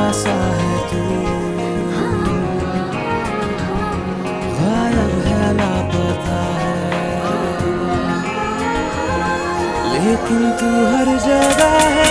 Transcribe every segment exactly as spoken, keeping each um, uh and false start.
सा है तू, गायब है लापता है, लेकिन तू हर जगह है।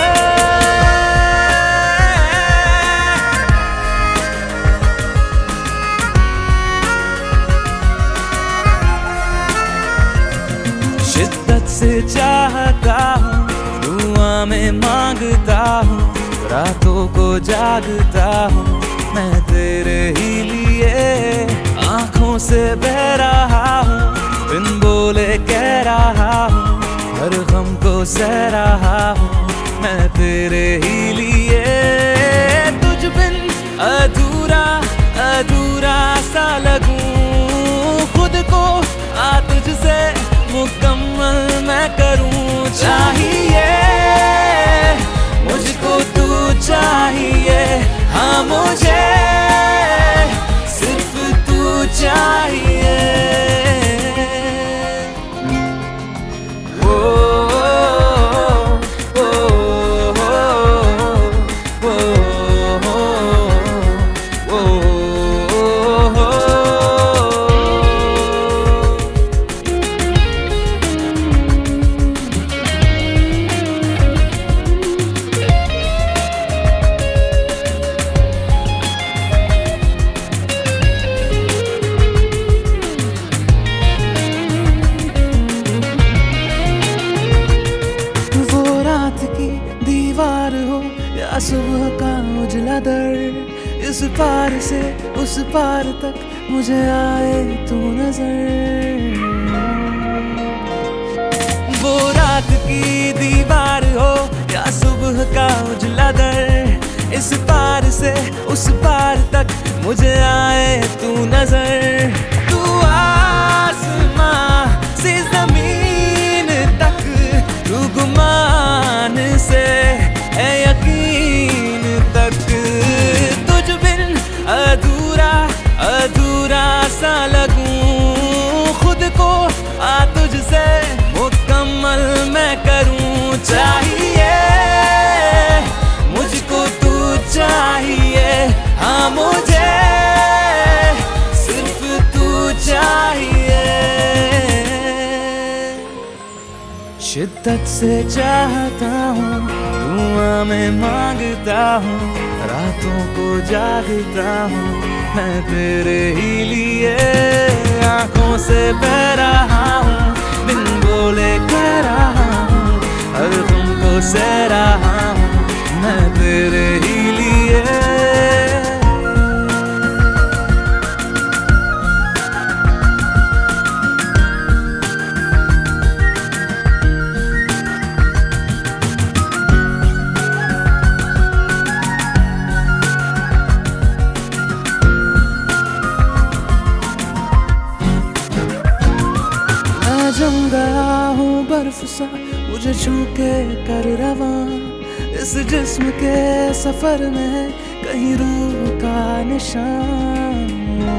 शिद्दत से चाहता हूँ, दुआ में मांगता हूँ, रातों को जागता हूँ मैं तेरे ही लिए। आँखों से बह रहा हूँ, बिन बोले कह रहा हूँ, हर गम को सह रहा हूँ मैं तेरे ही लिए। तुझ बिन अधूरा अधूरा सा लगूं, खुद को आ तुझसे मुकम्मल मैं करूं। चाहिए मुझको तू चाहिए, हाँ मुझे सिर्फ तू चाहिए। ओ, ओ, ओ, ओ, ओ, ओ, दीवार हो या सुबह का उजला दर, इस पार से उस पार तक मुझे आए तू नजर। वो रात की दीवार हो या सुबह का उजला दर, इस पार से उस पार तक मुझे आए तू नजर। तू आसमां से जमीन तक, तू गुमान से है यकीन तक, तुझ बिन अधूरा अधूरा सा लगूं, खुद को आ तुझसे मुकम्मल मैं करूं। चाहिए मुझको तू चाहिए, हाँ मुझे सिर्फ तू चाहिए। शिद्दत से चाहता हूँ, दुआ में मांगता हूँ, रातों को जागता हूँ मैं तेरे ही लिए। आँखों से बह रहा हूँ, बिन बोले कह रहा हूँ, हर तुमको सह रहा हूँ मैं तेरे ही लिए। जम गया हूँ बर्फ सा, मुझे छू के कर रवां, इस जिस्म के सफर में कहीं रूह का निशान।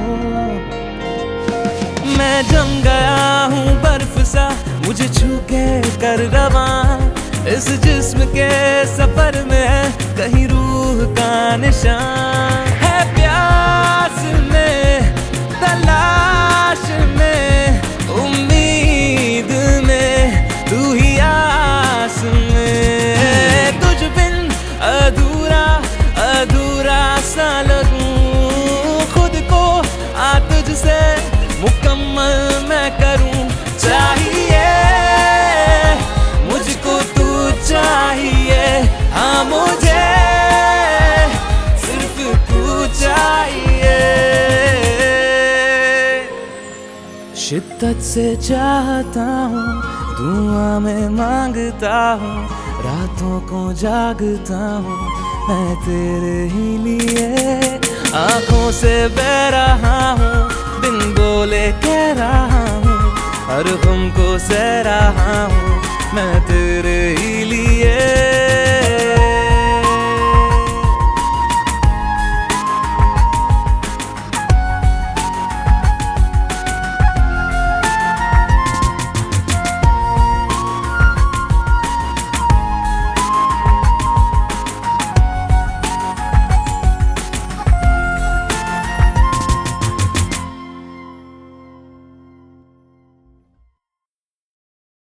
मैं जम गया हूँ बर्फ सा, मुझे छू के कर रवां, इस जिस्म के सफर में कहीं रूह का निशान। है प्यास में, तलाश में, उम्मीद में, तू ही आस में, तुझ बिन अधूरा अधूरा सा लगूं, खुद को आ तुझसे मुकम्मल मैं करूं। चाहिए मुझको तू चाहिए, हाँ मुझे सिर्फ तू चाहिए। शिद्दत से चाहता हूँ, दुआ में मांगता हूँ, रातों को जागता हूँ मैं तेरे ही लिए। आँखों से बह रहा हूँ, बिन बोले कह रहा हूँ, हर गम को सह रहा हूँ मैं तेरे